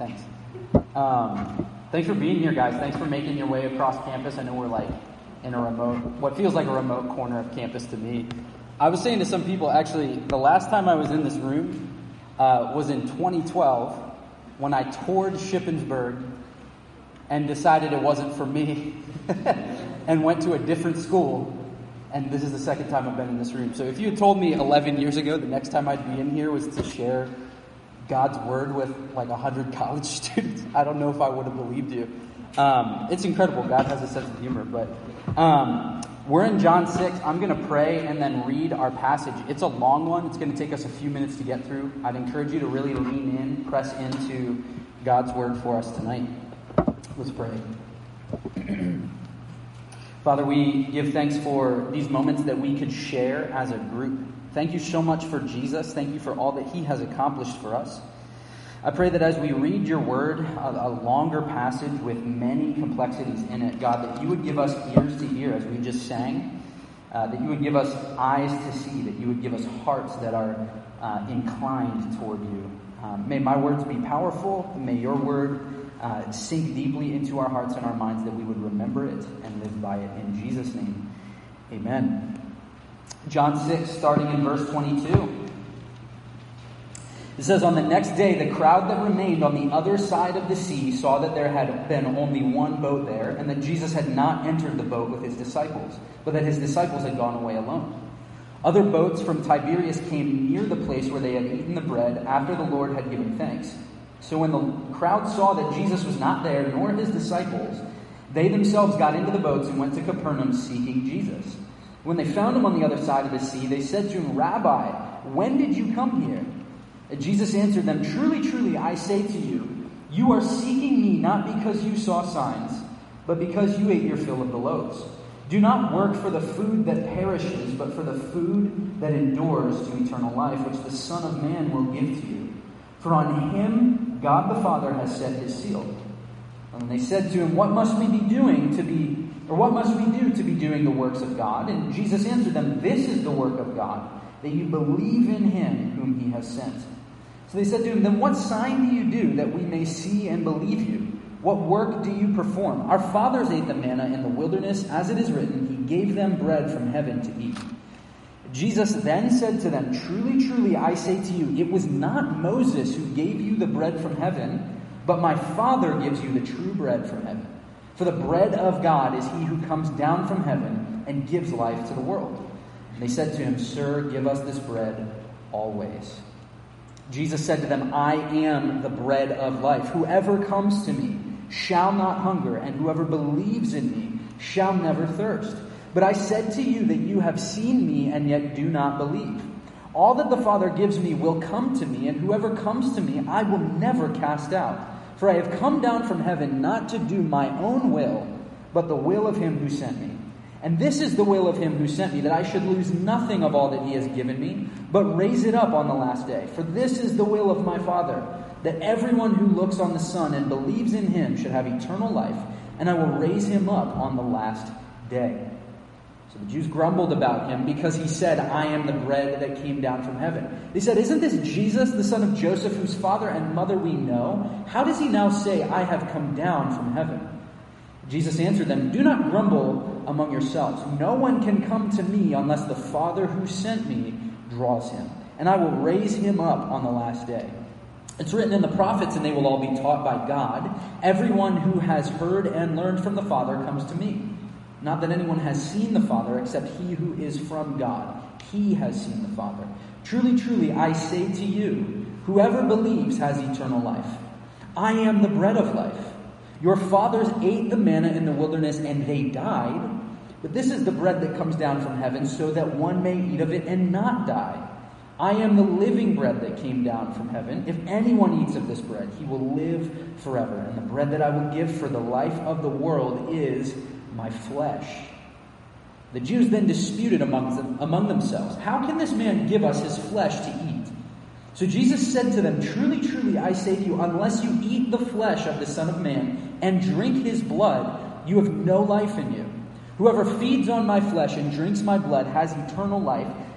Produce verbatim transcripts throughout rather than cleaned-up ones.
Thanks. Um, thanks for being here, guys. Thanks for making your way across campus. I know we're like in a remote, what feels like a remote corner of campus to me. I was saying to some people, actually, the last time I was in this room uh, was in twenty twelve when I toured Shippensburg and decided it wasn't for me and went to a different school. And this is the second time I've been in this room. So if you had told me eleven years ago the next time I'd be in here was to share God's word with like one hundred college students, I don't know if I would have believed you. Um, it's incredible. God has a sense of humor. But um, we're in John six. I'm going to pray and then read our passage. It's a long one. It's going to take us a few minutes to get through. I'd encourage you to really lean in, press into God's word for us tonight. Let's pray. Father, we give thanks for these moments that we could share as a group. Thank you so much for Jesus. Thank you for all that he has accomplished for us. I pray that as we read your word, a, a longer passage with many complexities in it, God, that you would give us ears to hear as we just sang, uh, that you would give us eyes to see, that you would give us hearts that are uh, inclined toward you. Um, may my words be powerful. May your word Uh, sink deeply into our hearts and our minds, that we would remember it and live by it. In Jesus' name, amen. John six, starting in verse twenty-two. It says, "On the next day, the crowd that remained on the other side of the sea saw that there had been only one boat there, and that Jesus had not entered the boat with his disciples, but that his disciples had gone away alone. Other boats from Tiberias came near the place where they had eaten the bread after the Lord had given thanks. So when the crowd saw that Jesus was not there, nor his disciples, they themselves got into the boats and went to Capernaum seeking Jesus. When they found him on the other side of the sea, they said to him, 'Rabbi, when did you come here?' And Jesus answered them, 'Truly, truly, I say to you, you are seeking me not because you saw signs, but because you ate your fill of the loaves. Do not work for the food that perishes, but for the food that endures to eternal life, which the Son of Man will give to you. For on him God the Father has set his seal.' And they said to him, 'What must we be doing to be, or what must we do to be doing the works of God?' And Jesus answered them, 'This is the work of God, that you believe in him whom he has sent.' So they said to him, 'Then what sign do you do that we may see and believe you? What work do you perform? Our fathers ate the manna in the wilderness, as it is written, he gave them bread from heaven to eat.' Jesus then said to them, 'Truly, truly, I say to you, it was not Moses who gave you the bread from heaven, but my Father gives you the true bread from heaven. For the bread of God is he who comes down from heaven and gives life to the world.' And they said to him, 'Sir, give us this bread always.' Jesus said to them, 'I am the bread of life. Whoever comes to me shall not hunger, and whoever believes in me shall never thirst. But I said to you that you have seen me and yet do not believe. All that the Father gives me will come to me, and whoever comes to me I will never cast out. For I have come down from heaven not to do my own will, but the will of him who sent me. And this is the will of him who sent me, that I should lose nothing of all that he has given me, but raise it up on the last day. For this is the will of my Father, that everyone who looks on the Son and believes in him should have eternal life, and I will raise him up on the last day.' So the Jews grumbled about him because he said, 'I am the bread that came down from heaven.' They said, 'Isn't this Jesus, the son of Joseph, whose father and mother we know? How does he now say, I have come down from heaven?' Jesus answered them, 'Do not grumble among yourselves. No one can come to me unless the Father who sent me draws him, and I will raise him up on the last day. It's written in the prophets, and they will all be taught by God. Everyone who has heard and learned from the Father comes to me. Not that anyone has seen the Father except he who is from God. He has seen the Father. Truly, truly, I say to you, whoever believes has eternal life. I am the bread of life. Your fathers ate the manna in the wilderness and they died. But this is the bread that comes down from heaven so that one may eat of it and not die. I am the living bread that came down from heaven. If anyone eats of this bread, he will live forever. And the bread that I will give for the life of the world is my flesh.' The Jews then disputed among, them, among themselves, 'How can this man give us his flesh to eat?' So Jesus said to them, 'Truly, truly, I say to you, unless you eat the flesh of the Son of Man and drink his blood, you have no life in you. Whoever feeds on my flesh and drinks my blood has eternal life,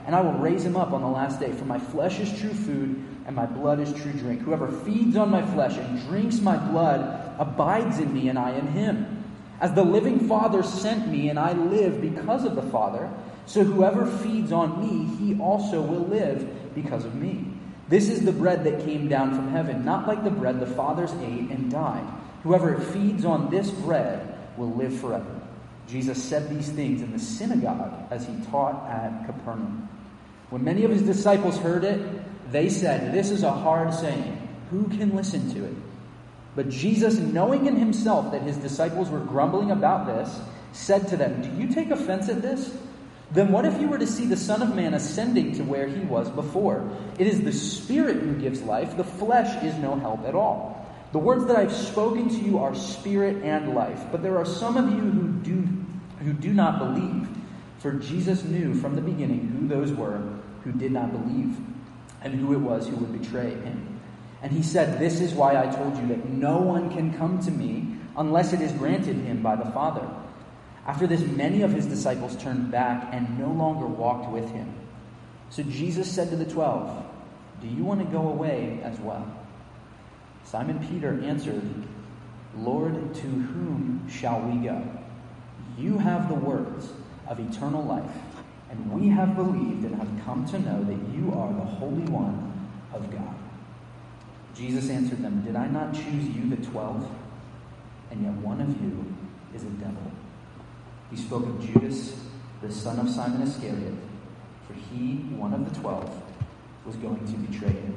and I will raise him up on the last day. For my flesh is true food, and my blood is true drink. Whoever feeds on my flesh and drinks my blood abides in me, and I in him. As the living Father sent me, and I live because of the Father, so whoever feeds on me, he also will live because of me. This is the bread that came down from heaven, not like the bread the fathers ate and died. Whoever feeds on this bread will live forever. Jesus said these things in the synagogue as he taught at Capernaum. When many of his disciples heard it, they said, "This is a hard saying. Who can listen to it?" But Jesus, knowing in himself that his disciples were grumbling about this, said to them, "Do you take offense at this? Then what if you were to see the Son of Man ascending to where he was before? It is the Spirit who gives life. The flesh is no help at all. The words that I've spoken to you are spirit and life. But there are some of you who do, who do not believe." For Jesus knew from the beginning who those were who did not believe, and who it was who would betray him. And he said, "This is why I told you that no one can come to me unless it is granted him by the Father." After this, many of his disciples turned back and no longer walked with him. So Jesus said to the twelve, "Do you want to go away as well?" Simon Peter answered, "Lord, to whom shall we go? You have the words of eternal life, and we have believed and have come to know that you are the Holy One of God." Jesus answered them, "Did I not choose you, the twelve? And yet one of you is a devil." He spoke of Judas, the son of Simon Iscariot, for he, one of the twelve, was going to betray him.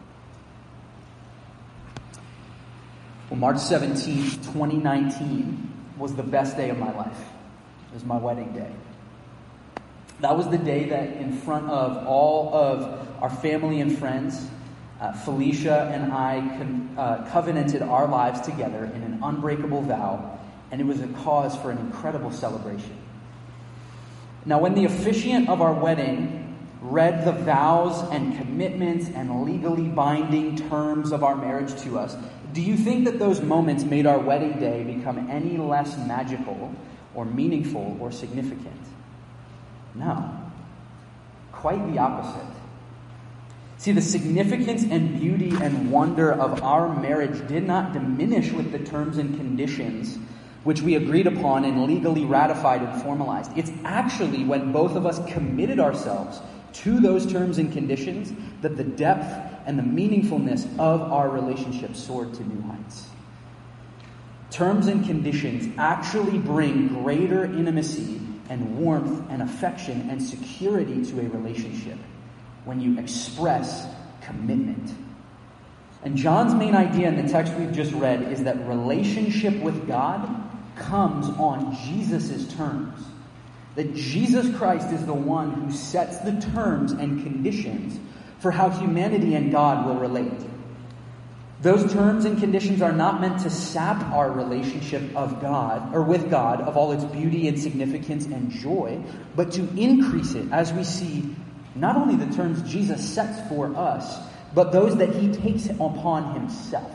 Well, March seventeenth, twenty nineteen was the best day of my life. It was my wedding day. That was the day that in front of all of our family and friends, uh, Felicia and I con- uh, covenanted our lives together in an unbreakable vow, and it was a cause for an incredible celebration. Now, when the officiant of our wedding read the vows and commitments and legally binding terms of our marriage to us, do you think that those moments made our wedding day become any less magical or meaningful or significant? No. Quite the opposite. See, the significance and beauty and wonder of our marriage did not diminish with the terms and conditions which we agreed upon and legally ratified and formalized. It's actually when both of us committed ourselves to those terms and conditions that the depth and the meaningfulness of our relationship soared to new heights. Terms and conditions actually bring greater intimacy and warmth and affection and security to a relationship when you express commitment. And John's main idea in the text we've just read is that relationship with God comes on Jesus' terms. That Jesus Christ is the one who sets the terms and conditions for how humanity and God will relate. Those terms and conditions are not meant to sap our relationship of God or with God of all its beauty and significance and joy, but to increase it as we see not only the terms Jesus sets for us, but those that he takes upon himself.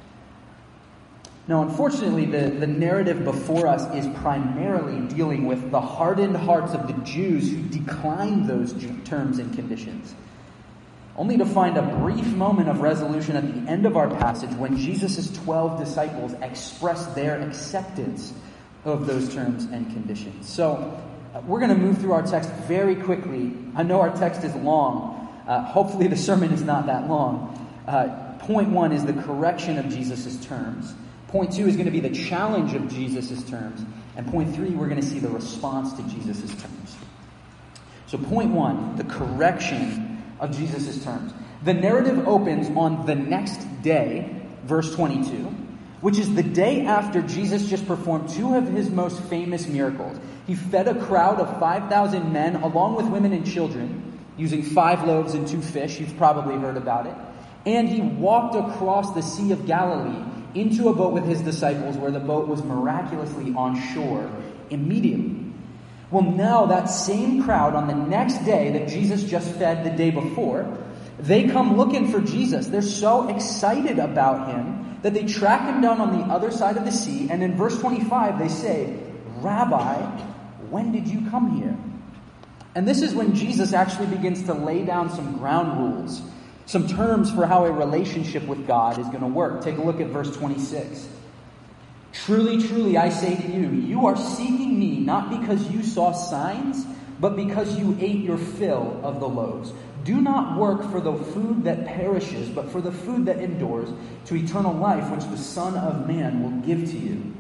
Now, unfortunately, the, the narrative before us is primarily dealing with the hardened hearts of the Jews who declined those terms and conditions, only to find a brief moment of resolution at the end of our passage when Jesus' twelve disciples express their acceptance of those terms and conditions. So, uh, we're going to move through our text very quickly. I know our text is long. Uh, hopefully the sermon is not that long. Uh, point one is the correction of Jesus' terms. Point two is going to be the challenge of Jesus' terms. And point three, we're going to see the response to Jesus' terms. So point one, the correction of Jesus' terms. The narrative opens on the next day, verse twenty-two, which is the day after Jesus just performed two of his most famous miracles. He fed a crowd of five thousand men, along with women and children, using five loaves and two fish. You've probably heard about it. And he walked across the Sea of Galilee into a boat with his disciples, where the boat was miraculously on shore immediately. Well, now that same crowd on the next day that Jesus just fed the day before, they come looking for Jesus. They're so excited about him that they track him down on the other side of the sea. And in verse twenty-five, they say, "Rabbi, when did you come here?" And this is when Jesus actually begins to lay down some ground rules, some terms for how a relationship with God is going to work. Take a look at verse twenty-six. Truly, truly, I say to you, you are seeking me not because you saw signs, but because you ate your fill of the loaves. Do not work for the food that perishes, but for the food that endures to eternal life, which the Son of Man will give to you.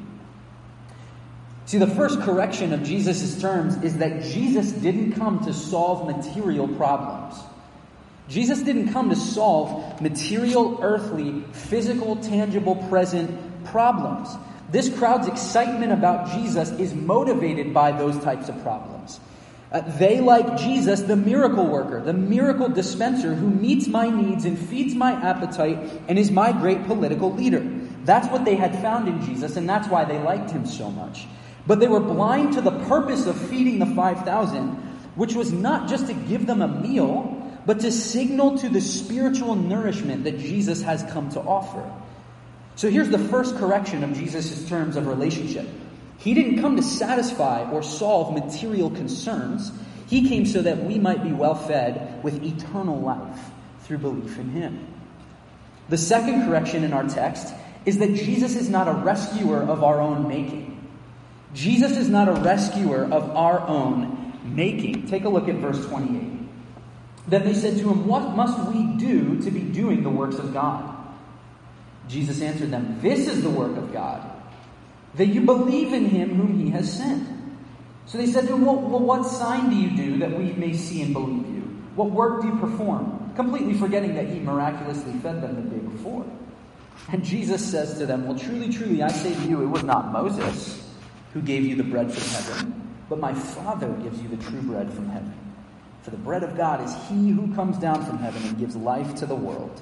See, the first correction of Jesus' terms is that Jesus didn't come to solve material problems. Jesus didn't come to solve material, earthly, physical, tangible, present problems. This crowd's excitement about Jesus is motivated by those types of problems. Uh, they like Jesus, the miracle worker, the miracle dispenser who meets my needs and feeds my appetite and is my great political leader. That's what they had found in Jesus, and that's why they liked him so much. But they were blind to the purpose of feeding the five thousand, which was not just to give them a meal, but to signal to the spiritual nourishment that Jesus has come to offer. So here's the first correction of Jesus' terms of relationship. He didn't come to satisfy or solve material concerns. He came so that we might be well fed with eternal life through belief in him. The second correction in our text is that Jesus is not a rescuer of our own making. Jesus is not a rescuer of our own making. Take a look at verse twenty-eight. Then they said to him, what must we do to be doing the works of God? Jesus answered them, this is the work of God, that you believe in him whom he has sent. So they said to him, well, well, what sign do you do that we may see and believe you? What work do you perform? Completely forgetting that he miraculously fed them the day before. And Jesus says to them, well, truly, truly, I say to you, it was not Moses who gave you the bread from heaven, but my Father gives you the true bread from heaven. For the bread of God is he who comes down from heaven and gives life to the world.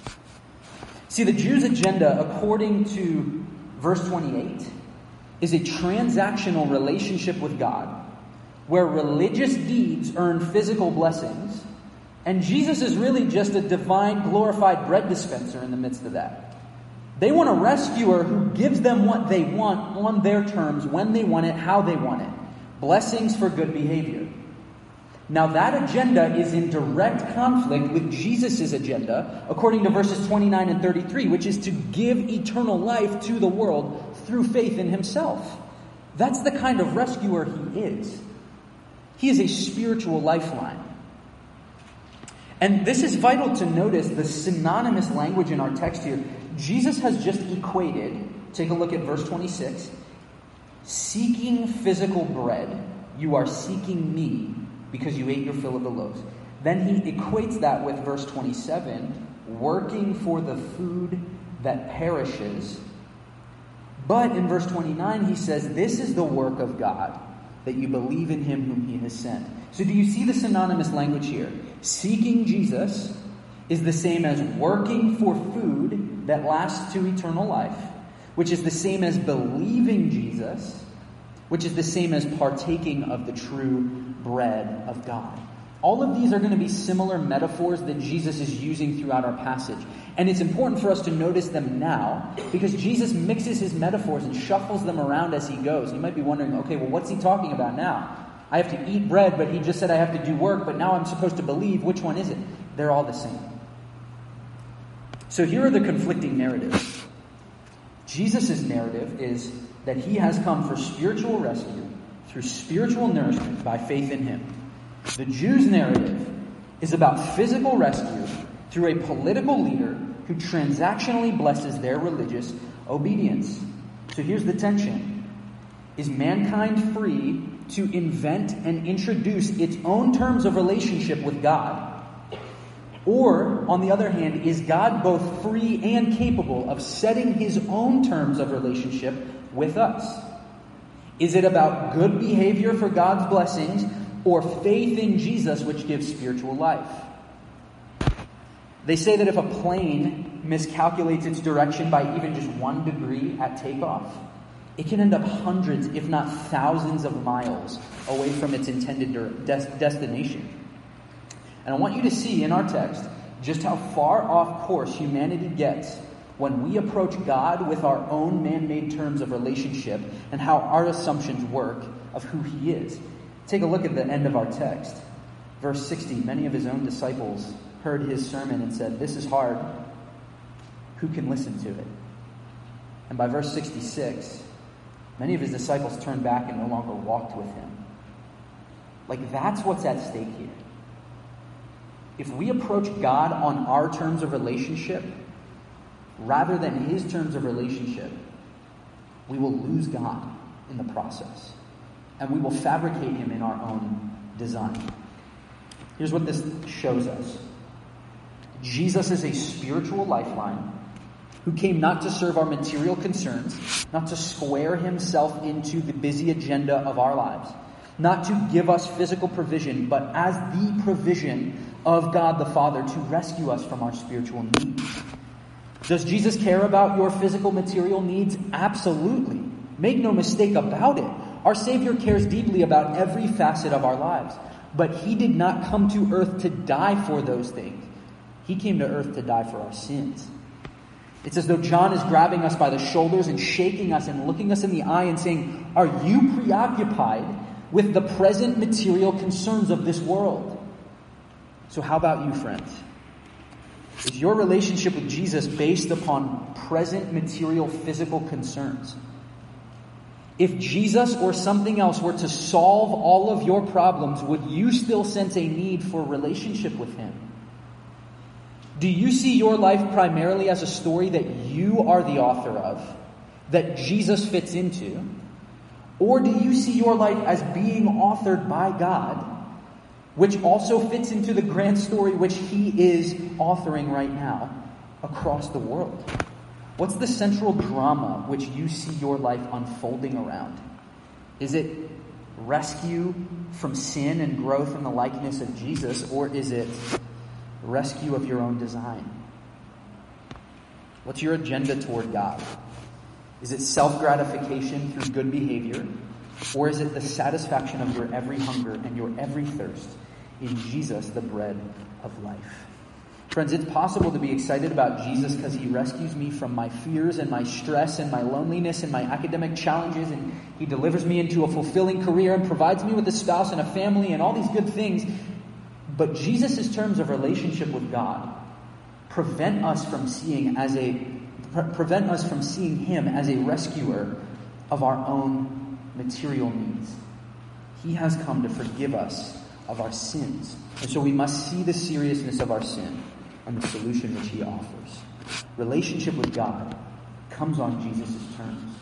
See, the Jews' agenda, according to verse twenty-eight, is a transactional relationship with God, where religious deeds earn physical blessings, and Jesus is really just a divine, glorified bread dispenser in the midst of that. They want a rescuer who gives them what they want on their terms, when they want it, how they want it. Blessings for good behavior. Now that agenda is in direct conflict with Jesus' agenda, according to verses twenty-nine and thirty-three, which is to give eternal life to the world through faith in himself. That's the kind of rescuer he is. He is a spiritual lifeline. And this is vital to notice the synonymous language in our text here. Jesus has just equated, take a look at verse twenty-six, seeking physical bread, you are seeking me, because you ate your fill of the loaves. Then he equates that with verse twenty-seven, working for the food that perishes. But in verse twenty-nine, he says, this is the work of God, that you believe in him whom he has sent. So do you see the synonymous language here? Seeking Jesus is the same as working for food that lasts to eternal life, which is the same as believing Jesus, which is the same as partaking of the true bread of God. All of these are going to be similar metaphors that Jesus is using throughout our passage. And it's important for us to notice them now, because Jesus mixes his metaphors and shuffles them around as he goes. You might be wondering, okay, well, what's he talking about now? I have to eat bread, but he just said I have to do work, but now I'm supposed to believe. Which one is it? They're all the same. So here are the conflicting narratives. Jesus' narrative is that he has come for spiritual rescue through spiritual nourishment by faith in him. The Jews' narrative is about physical rescue through a political leader who transactionally blesses their religious obedience. So here's the tension. Is mankind free to invent and introduce its own terms of relationship with God? Or, on the other hand, is God both free and capable of setting his own terms of relationship with us? Is it about good behavior for God's blessings, or faith in Jesus which gives spiritual life? They say that if a plane miscalculates its direction by even just one degree at takeoff, it can end up hundreds, if not thousands of miles away from its intended des- destination. And I want you to see in our text just how far off course humanity gets when we approach God with our own man-made terms of relationship and how our assumptions work of who he is. Take a look at the end of our text. Verse sixty, many of his own disciples heard his sermon and said, "This is hard. Who can listen to it?" And by verse sixty-six, many of his disciples turned back and no longer walked with him. Like, that's what's at stake here. If we approach God on our terms of relationship, rather than his terms of relationship, we will lose God in the process. And we will fabricate him in our own design. Here's what this shows us. Jesus is a spiritual lifeline who came not to serve our material concerns, not to square himself into the busy agenda of our lives, not to give us physical provision, but as the provision of God the Father to rescue us from our spiritual needs. Does Jesus care about your physical material needs? Absolutely. Make no mistake about it. Our Savior cares deeply about every facet of our lives. But he did not come to earth to die for those things. He came to earth to die for our sins. It's as though John is grabbing us by the shoulders and shaking us and looking us in the eye and saying, "Are you preoccupied with the present material concerns of this world?" So how about you, friends? Is your relationship with Jesus based upon present material physical concerns? If Jesus or something else were to solve all of your problems, would you still sense a need for relationship with him? Do you see your life primarily as a story that you are the author of, that Jesus fits into? Or do you see your life as being authored by God, which also fits into the grand story which he is authoring right now across the world? What's the central drama which you see your life unfolding around? Is it rescue from sin and growth in the likeness of Jesus, or is it rescue of your own design? What's your agenda toward God? Is it self-gratification through good behavior, or is it the satisfaction of your every hunger and your every thirst in Jesus, the bread of life? Friends, it's possible to be excited about Jesus because he rescues me from my fears and my stress and my loneliness and my academic challenges, and he delivers me into a fulfilling career and provides me with a spouse and a family and all these good things. But Jesus' terms of relationship with God prevent us from seeing as a pre- prevent us from seeing him as a rescuer of our own material needs. He has come to forgive us of our sins. And so we must see the seriousness of our sin and the solution which he offers. Relationship with God comes on Jesus' terms.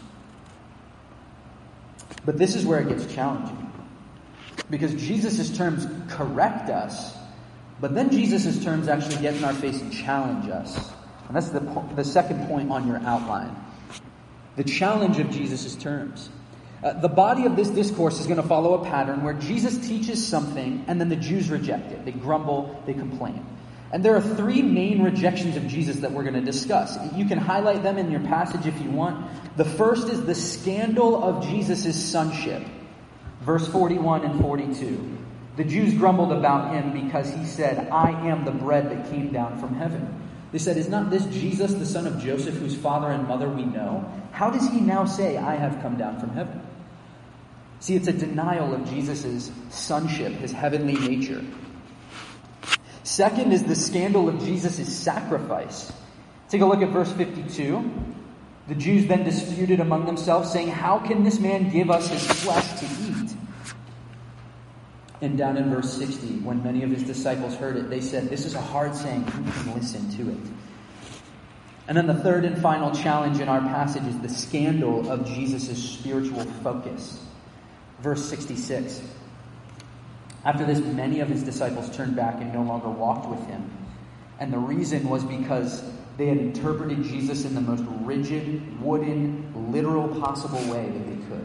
But this is where it gets challenging. Because Jesus' terms correct us, but then Jesus' terms actually get in our face and challenge us. And that's the, the second point on your outline. The challenge of Jesus' terms. Uh, the body of this discourse is going to follow a pattern where Jesus teaches something and then the Jews reject it. They grumble, they complain. And there are three main rejections of Jesus that we're going to discuss. You can highlight them in your passage if you want. The first is the scandal of Jesus' sonship. Verse forty-one and forty-two. The Jews grumbled about him because he said, "I am the bread that came down from heaven." They said, "Is not this Jesus, the son of Joseph, whose father and mother we know? How does he now say, 'I have come down from heaven'?" See, it's a denial of Jesus' sonship, his heavenly nature. Second is the scandal of Jesus' sacrifice. Take a look at verse fifty-two. The Jews then disputed among themselves, saying, "How can this man give us his flesh to eat?" And down in verse sixty, when many of his disciples heard it, they said, "This is a hard saying. Who can listen to it?" And then the third and final challenge in our passage is the scandal of Jesus' spiritual focus. Verse sixty-six. After this, many of his disciples turned back and no longer walked with him. And the reason was because they had interpreted Jesus in the most rigid, wooden, literal possible way that they could.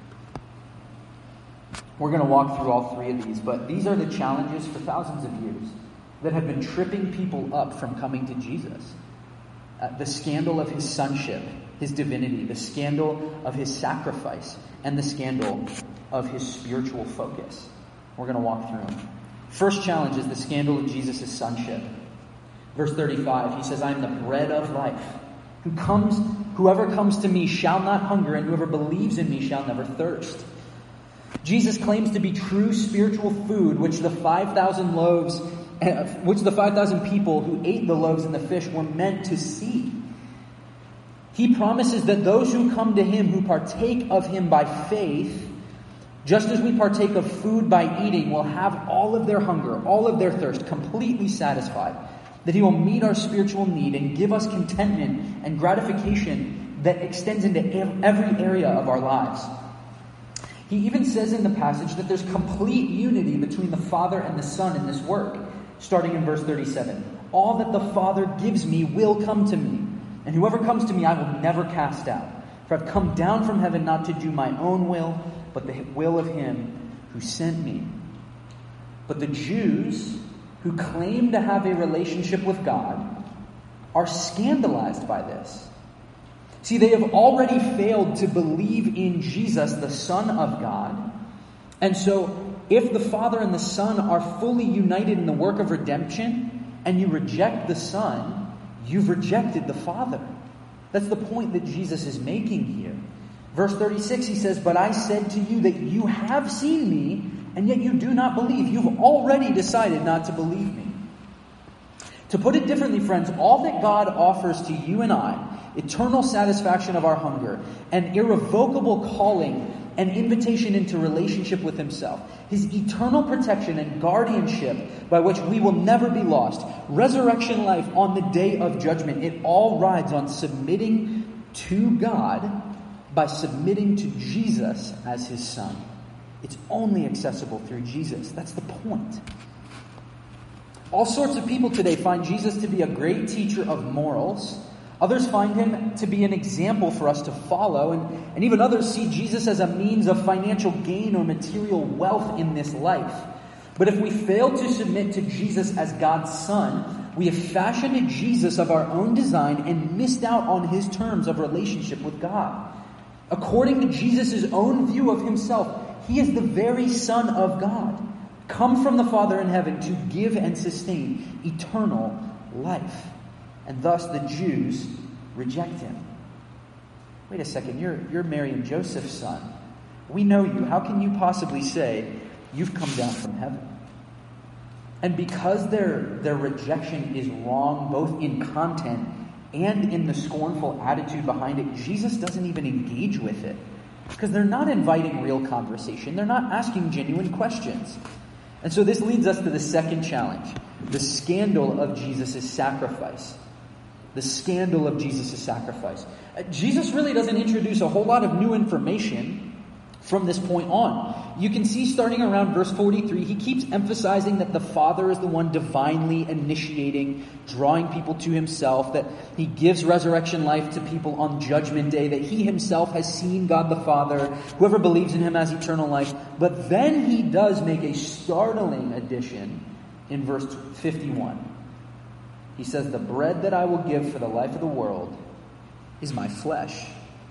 We're going to walk through all three of these, but these are the challenges for thousands of years that have been tripping people up from coming to Jesus. Uh, the scandal of his sonship, his divinity, the scandal of his sacrifice, and the scandal of his spiritual focus. We're going to walk through them. First challenge is the scandal of Jesus' sonship. Verse thirty-five, he says, "I am the bread of life. Who comes, whoever comes to me shall not hunger, and whoever believes in me shall never thirst." Jesus claims to be true spiritual food, which the five thousand loaves, which the five thousand people who ate the loaves and the fish were meant to see. He promises that those who come to him, who partake of him by faith, just as we partake of food by eating, will have all of their hunger, all of their thirst completely satisfied. That he will meet our spiritual need and give us contentment and gratification that extends into every area of our lives. He even says in the passage that there's complete unity between the Father and the Son in this work, starting in verse thirty-seven. All that the Father gives me will come to me, and whoever comes to me I will never cast out. For I've come down from heaven not to do my own will, but the will of him who sent me. But the Jews who claim to have a relationship with God are scandalized by this. See, they have already failed to believe in Jesus, the Son of God. And so, if the Father and the Son are fully united in the work of redemption, and you reject the Son, you've rejected the Father. That's the point that Jesus is making here. Verse thirty-six, he says, "But I said to you that you have seen me, and yet you do not believe." You've already decided not to believe me. To put it differently, friends, all that God offers to you and I, eternal satisfaction of our hunger, an irrevocable calling, an invitation into relationship with himself, his eternal protection and guardianship by which we will never be lost, resurrection life on the day of judgment, it all rides on submitting to God by submitting to Jesus as his Son. It's only accessible through Jesus. That's the point. All sorts of people today find Jesus to be a great teacher of morals. Others find him to be an example for us to follow. And, and even others see Jesus as a means of financial gain or material wealth in this life. But if we fail to submit to Jesus as God's Son, we have fashioned a Jesus of our own design and missed out on his terms of relationship with God. According to Jesus' own view of himself, he is the very Son of God, come from the Father in heaven to give and sustain eternal life. And thus the Jews reject him. Wait a second, you're, you're Mary and Joseph's son. We know you. How can you possibly say you've come down from heaven? And because their, their rejection is wrong, both in content and in the scornful attitude behind it, Jesus doesn't even engage with it. Because they're not inviting real conversation. They're not asking genuine questions. And so this leads us to the second challenge, the scandal of Jesus' sacrifice. The scandal of Jesus' sacrifice. Uh, Jesus really doesn't introduce a whole lot of new information from this point on. You can see starting around verse forty-three, he keeps emphasizing that the Father is the one divinely initiating, drawing people to himself, that he gives resurrection life to people on Judgment Day, that he himself has seen God the Father, whoever believes in him has eternal life. But then he does make a startling addition in verse fifty-one. He says, "The bread that I will give for the life of the world is my flesh."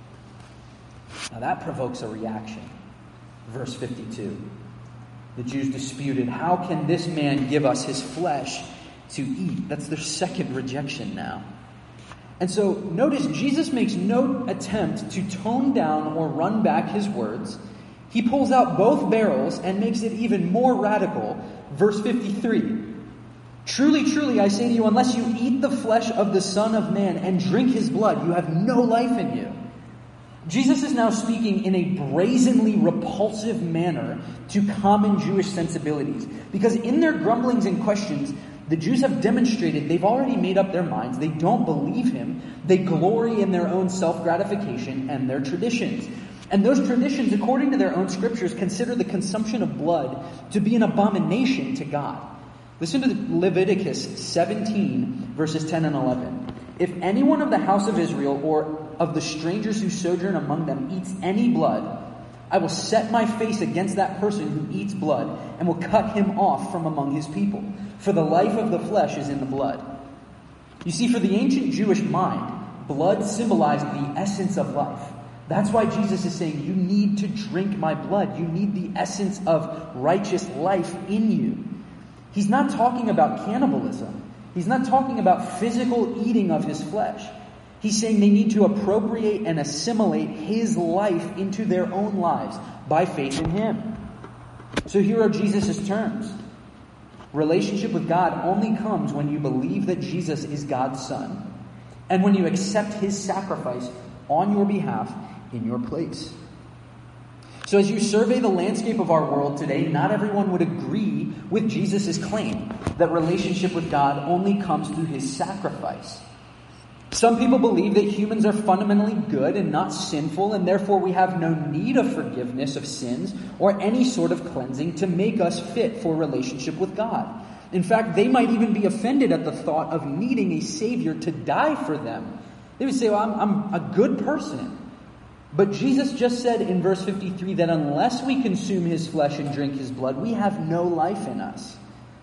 Now that provokes a reaction. Verse fifty-two. The Jews disputed, "How can this man give us his flesh to eat?" That's their second rejection now. And so notice Jesus makes no attempt to tone down or run back his words. He pulls out both barrels and makes it even more radical. Verse fifty-three. "Truly, truly, I say to you, unless you eat the flesh of the Son of Man and drink his blood, you have no life in you." Jesus is now speaking in a brazenly repulsive manner to common Jewish sensibilities. Because in their grumblings and questions, the Jews have demonstrated they've already made up their minds. They don't believe him. They glory in their own self-gratification and their traditions. And those traditions, according to their own scriptures, consider the consumption of blood to be an abomination to God. Listen to Leviticus seventeen, verses ten and eleven. "If anyone of the house of Israel or of the strangers who sojourn among them eats any blood, I will set my face against that person who eats blood and will cut him off from among his people. For the life of the flesh is in the blood." You see, for the ancient Jewish mind, blood symbolized the essence of life. That's why Jesus is saying, you need to drink my blood. You need the essence of righteous life in you. He's not talking about cannibalism. He's not talking about physical eating of his flesh. He's saying they need to appropriate and assimilate his life into their own lives by faith in him. So here are Jesus' terms. Relationship with God only comes when you believe that Jesus is God's Son, and when you accept his sacrifice on your behalf in your place. So as you survey the landscape of our world today, not everyone would agree with Jesus' claim that relationship with God only comes through his sacrifice. Some people believe that humans are fundamentally good and not sinful, and therefore we have no need of forgiveness of sins or any sort of cleansing to make us fit for relationship with God. In fact, they might even be offended at the thought of needing a Savior to die for them. They would say, well, I'm, I'm a good person. But Jesus just said in verse fifty-three that unless we consume his flesh and drink his blood, we have no life in us.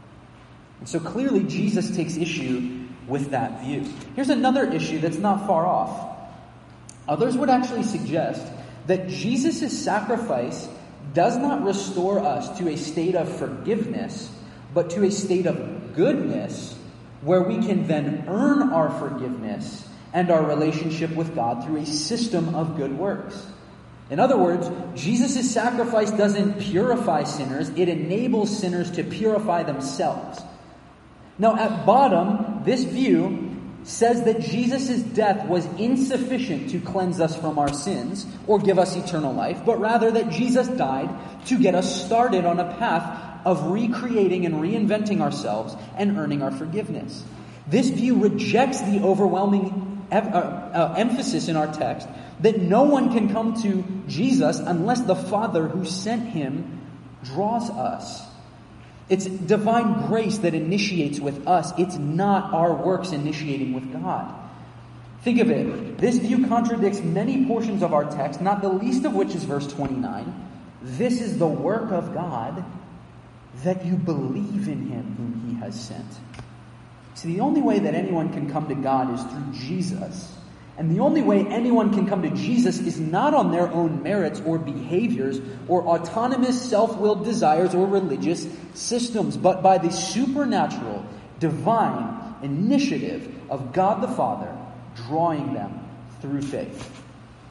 And so clearly Jesus takes issue with that view. Here's another issue that's not far off. Others would actually suggest that Jesus' sacrifice does not restore us to a state of forgiveness, but to a state of goodness where we can then earn our forgiveness and our relationship with God through a system of good works. In other words, Jesus' sacrifice doesn't purify sinners, it enables sinners to purify themselves. Now, at bottom, this view says that Jesus' death was insufficient to cleanse us from our sins or give us eternal life, but rather that Jesus died to get us started on a path of recreating and reinventing ourselves and earning our forgiveness. This view rejects the overwhelming ev- uh, uh, emphasis in our text that no one can come to Jesus unless the Father who sent him draws us. It's divine grace that initiates with us. It's not our works initiating with God. Think of it. This view contradicts many portions of our text, not the least of which is verse twenty-nine. This is the work of God, that you believe in him whom he has sent. See, the only way that anyone can come to God is through Jesus. And the only way anyone can come to Jesus is not on their own merits or behaviors or autonomous self-willed desires or religious systems, but by the supernatural, divine initiative of God the Father drawing them through faith.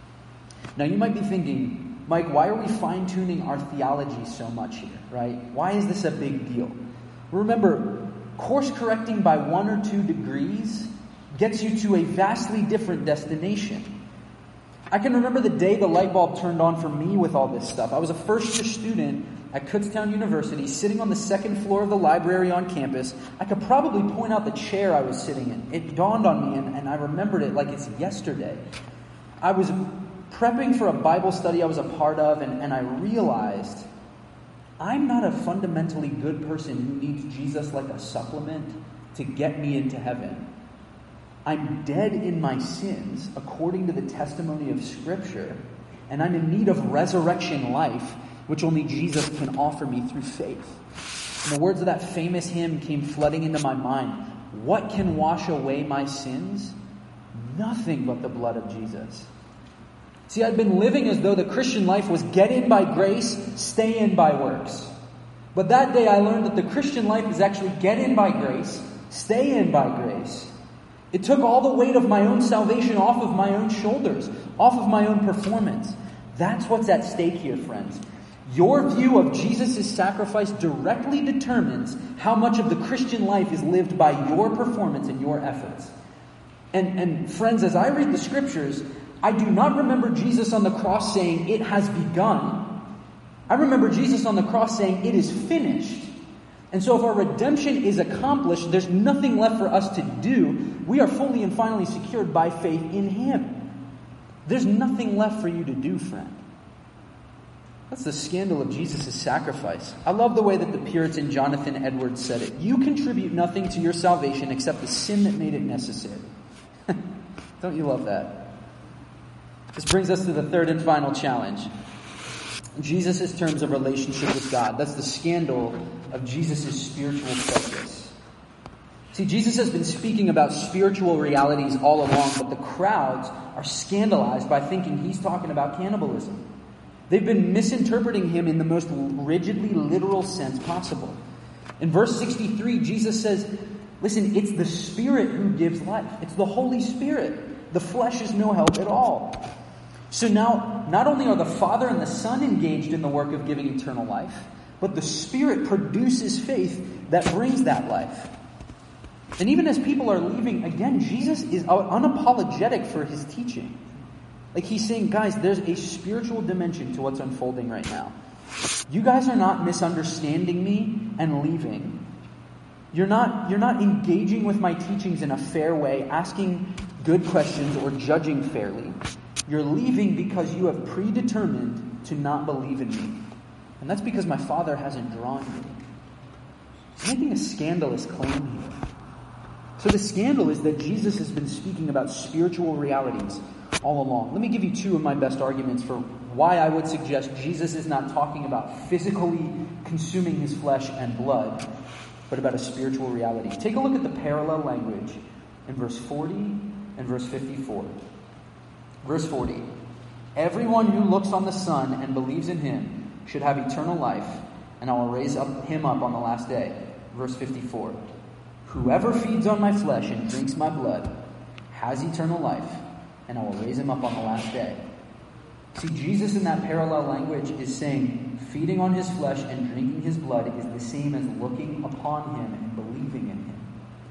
Now you might be thinking, Mike, why are we fine-tuning our theology so much here, right? Why is this a big deal? Remember, course correcting by one or two degrees gets you to a vastly different destination. I can remember the day the light bulb turned on for me with all this stuff. I was a first-year student at Kutztown University, sitting on the second floor of the library on campus. I could probably point out the chair I was sitting in. It dawned on me, and, and I remembered it like it's yesterday. I was prepping for a Bible study I was a part of, and, and I realized I'm not a fundamentally good person who needs Jesus like a supplement to get me into heaven. I'm dead in my sins, according to the testimony of Scripture, and I'm in need of resurrection life, which only Jesus can offer me through faith. And the words of that famous hymn came flooding into my mind. What can wash away my sins? Nothing but the blood of Jesus. See, I'd been living as though the Christian life was get in by grace, stay in by works. But that day I learned that the Christian life is actually get in by grace, stay in by grace. It took all the weight of my own salvation off of my own shoulders, off of my own performance. That's what's at stake here, friends. Your view of Jesus' sacrifice directly determines how much of the Christian life is lived by your performance and your efforts. And, and friends, as I read the Scriptures, I do not remember Jesus on the cross saying, it has begun. I remember Jesus on the cross saying, it is finished. And so if our redemption is accomplished, there's nothing left for us to do. We are fully and finally secured by faith in him. There's nothing left for you to do, friend. That's the scandal of Jesus' sacrifice. I love the way that the Puritan Jonathan Edwards said it. You contribute nothing to your salvation except the sin that made it necessary. Don't you love that? This brings us to the third and final challenge. Jesus' terms of relationship with God. That's the scandal of Jesus' spiritual focus. See, Jesus has been speaking about spiritual realities all along, but the crowds are scandalized by thinking he's talking about cannibalism. They've been misinterpreting him in the most rigidly literal sense possible. In verse sixty-three, Jesus says, listen, it's the Spirit who gives life. It's the Holy Spirit. The flesh is no help at all. So now, not only are the Father and the Son engaged in the work of giving eternal life, but the Spirit produces faith that brings that life. And even as people are leaving, again, Jesus is unapologetic for his teaching. Like he's saying, guys, there's a spiritual dimension to what's unfolding right now. You guys are not misunderstanding me and leaving. You're not, you're not engaging with my teachings in a fair way, asking good questions or judging fairly. You're leaving because you have predetermined to not believe in me. And that's because my Father hasn't drawn you. He's making a scandalous claim here. So the scandal is that Jesus has been speaking about spiritual realities all along. Let me give you two of my best arguments for why I would suggest Jesus is not talking about physically consuming his flesh and blood, but about a spiritual reality. Take a look at the parallel language in verse forty and verse fifty-four. Verse forty, everyone who looks on the Son and believes in him should have eternal life, and I will raise up him up on the last day. Verse fifty-four, whoever feeds on my flesh and drinks my blood has eternal life, and I will raise him up on the last day. See, Jesus in that parallel language is saying feeding on his flesh and drinking his blood is the same as looking upon him and believing in him.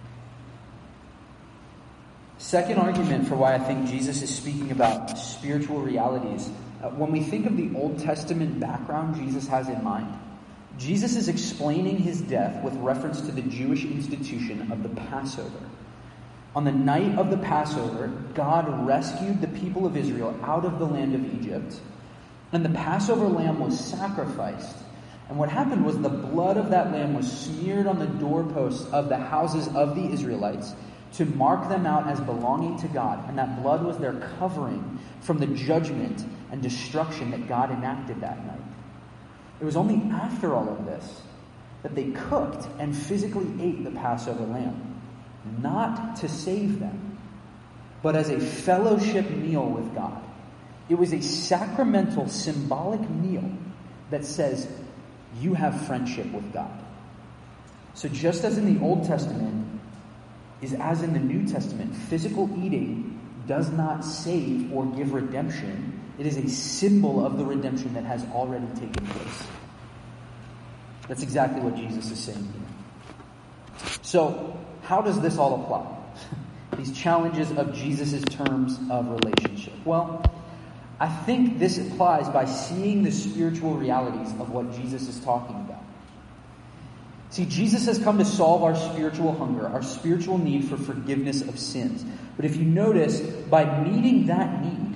Second argument for why I think Jesus is speaking about spiritual realities. Uh, when we think of the Old Testament background Jesus has in mind, Jesus is explaining his death with reference to the Jewish institution of the Passover. On the night of the Passover, God rescued the people of Israel out of the land of Egypt, and the Passover lamb was sacrificed. And what happened was the blood of that lamb was smeared on the doorposts of the houses of the Israelites to mark them out as belonging to God. And that blood was their covering from the judgment and destruction that God enacted that night. It was only after all of this that they cooked and physically ate the Passover lamb. Not to save them, but as a fellowship meal with God. It was a sacramental, symbolic meal that says, you have friendship with God. So just as in the Old Testament, is as in the New Testament, physical eating does not save or give redemption. It is a symbol of the redemption that has already taken place. That's exactly what Jesus is saying here. So, how does this all apply? These challenges of Jesus' terms of relationship. Well, I think this applies by seeing the spiritual realities of what Jesus is talking about. See, Jesus has come to solve our spiritual hunger, our spiritual need for forgiveness of sins. But if you notice, by meeting that need,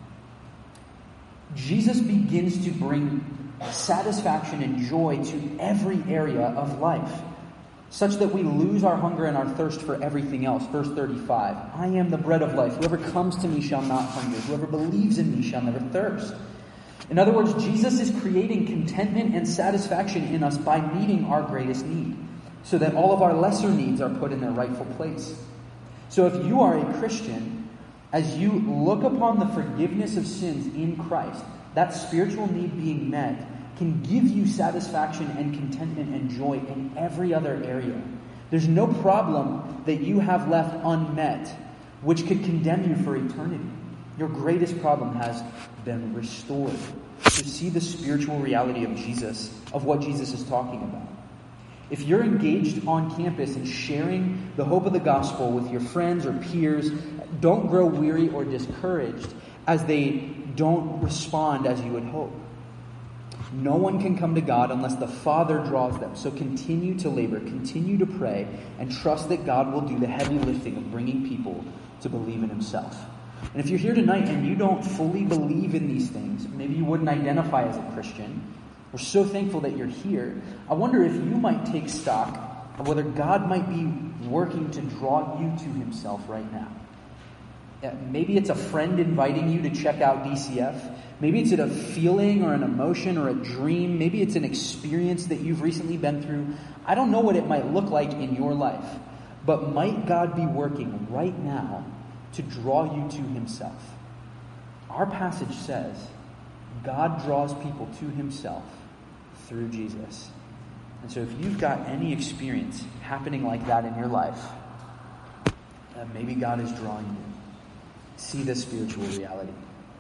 Jesus begins to bring satisfaction and joy to every area of life, such that we lose our hunger and our thirst for everything else. Verse thirty-five, I am the bread of life. Whoever comes to me shall not hunger. Whoever believes in me shall never thirst. In other words, Jesus is creating contentment and satisfaction in us by meeting our greatest need, so that all of our lesser needs are put in their rightful place. So if you are a Christian, as you look upon the forgiveness of sins in Christ, that spiritual need being met can give you satisfaction and contentment and joy in every other area. There's no problem that you have left unmet which could condemn you for eternity. Your greatest problem has been restored. To see the spiritual reality of Jesus, of what Jesus is talking about. If you're engaged on campus and sharing the hope of the gospel with your friends or peers, don't grow weary or discouraged as they don't respond as you would hope. No one can come to God unless the Father draws them. So continue to labor, continue to pray, and trust that God will do the heavy lifting of bringing people to believe in himself. And if you're here tonight and you don't fully believe in these things, maybe you wouldn't identify as a Christian, we're so thankful that you're here. I wonder if you might take stock of whether God might be working to draw you to himself right now. Maybe it's a friend inviting you to check out D C F. Maybe it's a feeling or an emotion or a dream. Maybe it's an experience that you've recently been through. I don't know what it might look like in your life, but might God be working right now to draw you to himself? Our passage says God draws people to himself through Jesus. And so if you've got any experience happening like that in your life, uh, maybe God is drawing you. see this spiritual reality.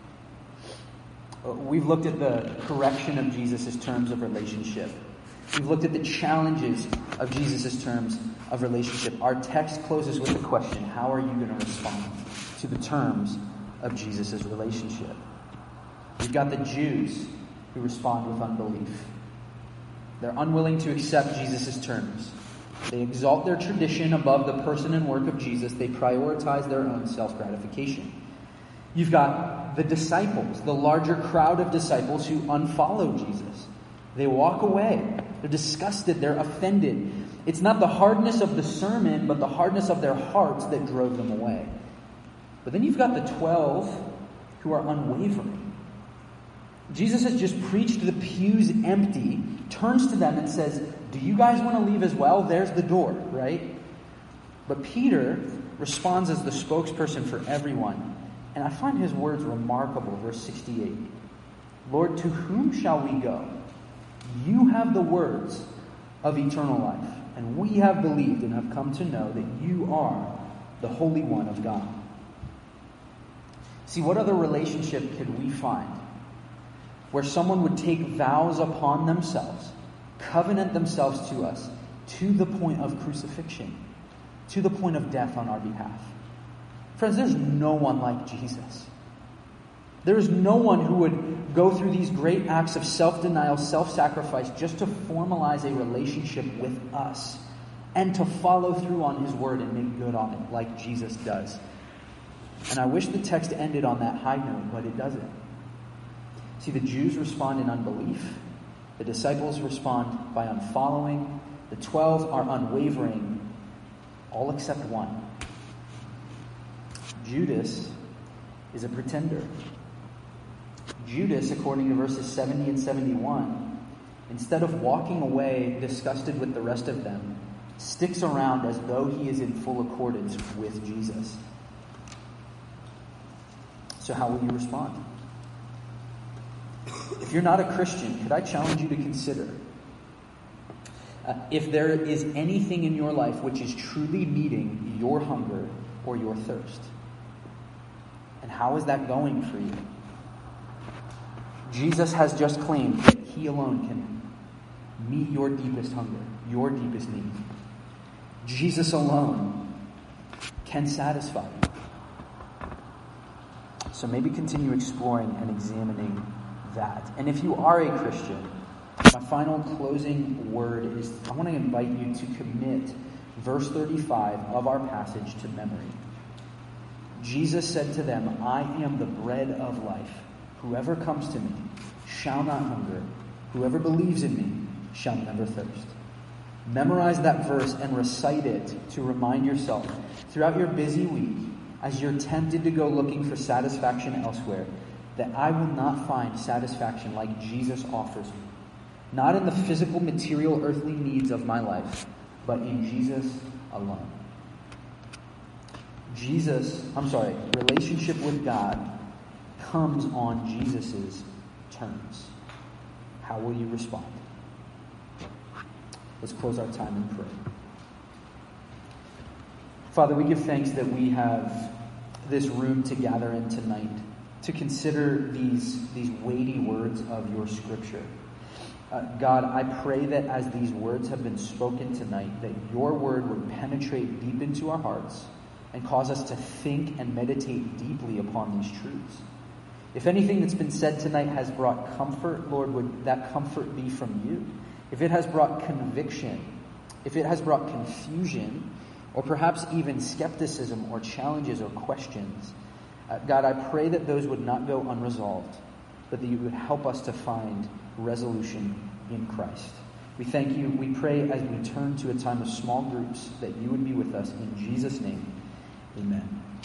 We've looked at the correction of Jesus' terms of relationship. We've looked at the challenges of Jesus' terms of relationship. Our text closes with the question, how are you going to respond to the terms of Jesus' relationship? We've got the Jews who respond with unbelief. They're unwilling to accept Jesus' terms. They exalt their tradition above the person and work of Jesus. They prioritize their own self-gratification. You've got the disciples, the larger crowd of disciples who unfollow Jesus. They walk away. They're disgusted. They're offended. It's not the hardness of the sermon, but the hardness of their hearts that drove them away. But then you've got the twelve who are unwavering. Jesus has just preached the pews empty, turns to them and says, do you guys want to leave as well? There's the door, right? But Peter responds as the spokesperson for everyone. And I find his words remarkable. Verse sixty-eight. Lord, to whom shall we go? You have the words of eternal life. And we have believed and have come to know that you are the Holy One of God. See, what other relationship could we find where someone would take vows upon themselves, covenant themselves to us, to the point of crucifixion, to the point of death on our behalf? Friends, there's no one like Jesus. There is no one who would go through these great acts of self-denial, self-sacrifice, just to formalize a relationship with us and to follow through on his word and make good on it like Jesus does. And I wish the text ended on that high note, but it doesn't. See, the Jews respond in unbelief. The disciples respond by unfollowing. The twelve are unwavering, all except one. Judas is a pretender. Judas, according to verses seventy and seventy-one, instead of walking away disgusted with the rest of them, sticks around as though he is in full accordance with Jesus. So how will you respond? If you're not a Christian, could I challenge you to consider uh, if there is anything in your life which is truly meeting your hunger or your thirst? And how is that going for you? Jesus has just claimed that he alone can meet your deepest hunger, your deepest need. Jesus alone can satisfy you. So maybe continue exploring and examining that. And if you are a Christian, my final closing word is I want to invite you to commit verse thirty-five of our passage to memory. Jesus said to them, I am the bread of life. Whoever comes to me shall not hunger. Whoever believes in me shall never thirst. Memorize that verse and recite it to remind yourself throughout your busy week as you're tempted to go looking for satisfaction elsewhere, that I will not find satisfaction like Jesus offers me. Not in the physical, material, earthly needs of my life, but in Jesus alone. Jesus, I'm sorry, relationship with God comes on Jesus' terms. How will you respond? Let's close our time in prayer. Father, we give thanks that we have this room to gather in tonight to consider these, these weighty words of your scripture. Uh, God, I pray that as these words have been spoken tonight, that your word would penetrate deep into our hearts and cause us to think and meditate deeply upon these truths. If anything that's been said tonight has brought comfort, Lord, would that comfort be from you? If it has brought conviction, if it has brought confusion, or perhaps even skepticism or challenges or questions, uh, God, I pray that those would not go unresolved, but that you would help us to find resolution in Christ. We thank you. We pray as we turn to a time of small groups that you would be with us. In Jesus' name, amen.